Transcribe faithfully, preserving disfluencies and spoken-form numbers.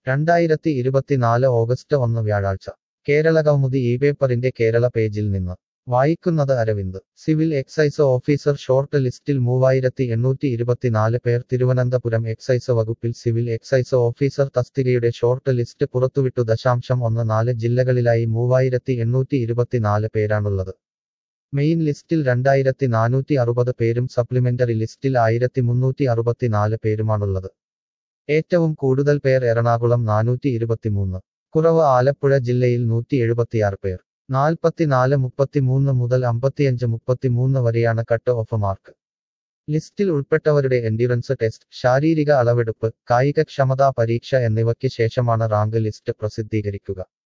രണ്ടായിരത്തി ഇരുപത്തിനാല് ഓഗസ്റ്റ് ഒന്ന് വ്യാഴാഴ്ച കേരള കൗമുദി ഈ പേപ്പറിന്റെ കേരള പേജിൽ നിന്ന് വായിക്കുന്നത് Aravind civil excise officer short ലിസ്റ്റിൽ മൂവായിരത്തി എണ്ണൂറ്റി ഇരുപത്തിനാല് പേർ തിരുവനന്തപുരം എക്സൈസ് വകുപ്പിൽ സിവിൽ എക്സൈസ് ഓഫീസർ തസ്തികയുടെ ഷോർട്ട് ലിസ്റ്റ് പുറത്തുവിട്ടു ദശാംശം ഒന്ന് നാല് ജില്ലകളിലായി മൂവായിരത്തി എണ്ണൂറ്റി ഇരുപത്തിനാല് പേരാണുള്ളത് മെയിൻ ലിസ്റ്റിൽ രണ്ടായിരത്തി നാനൂറ്റി അറുപത് പേരും സപ്ലിമെന്ററി ലിസ്റ്റിൽ ആയിരത്തി മുന്നൂറ്റി അറുപത്തിനാല് പേരുമാണുള്ളത് ഏറ്റവും കൂടുതൽ പേർ എറണാകുളം നാനൂറ്റി ഇരുപത്തിമൂന്ന് കുറവ് ആലപ്പുഴ ജില്ലയിൽ നൂറ്റി എഴുപത്തിയാറ് പേർ നാൽപ്പത്തിനാല് മുപ്പത്തിമൂന്ന് മുതൽ അമ്പത്തിയഞ്ച് മുപ്പത്തിമൂന്ന് വരെയാണ് കട്ട് ഓഫ് മാർക്ക് ലിസ്റ്റിൽ ഉൾപ്പെട്ടവരുടെ എൻഡ്യൂറൻസ് ടെസ്റ്റ് ശാരീരിക അളവെടുപ്പ് കായികക്ഷമതാ പരീക്ഷ എന്നിവയ്ക്ക് ശേഷമാണ് റാങ്ക് ലിസ്റ്റ് പ്രസിദ്ധീകരിക്കുക